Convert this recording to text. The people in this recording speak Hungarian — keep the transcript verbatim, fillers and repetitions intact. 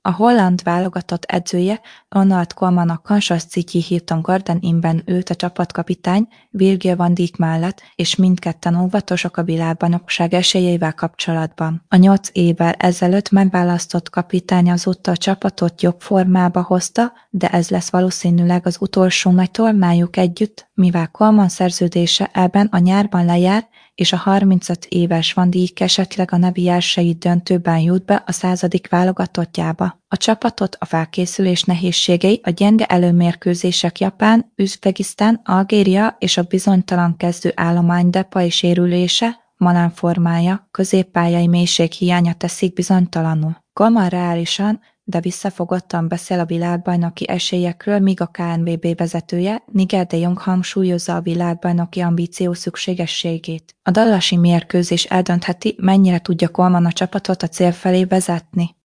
A holland válogatott edzője Ronald Koeman a Kansas City Hilton Garden Innben ült a csapatkapitány Virgil van Dijk mellett, és mindketten óvatosak a világbajnokság esélyeivel kapcsolatban. A nyolc évvel ezelőtt megválasztott kapitány azóta a csapatot jobb formába hozta, de ez lesz valószínűleg az utolsó nagy tornájuk együtt, mivel Koeman szerződése ebben a nyárban lejár, és a harmincöt éves Van Dijk esetleg a nevi elsői döntőben jut be a századik válogatottjába. A csapatot a felkészülés nehézségei, a gyenge előmérkőzések Japán, Üzbegisztán, Algéria és a bizonytalan kezdő állomány Depay sérülése, Malan formája, középpályai mélység hiánya teszik bizonytalanul. Koeman reálisan, de visszafogottan beszél a világbajnoki esélyekről, míg a ká en vé bé vezetője, Nigel de Jong hangsúlyozza a világbajnoki ambíció szükségességét. A dallasi mérkőzés eldöntheti, mennyire tudja Koeman a csapatot a cél felé vezetni.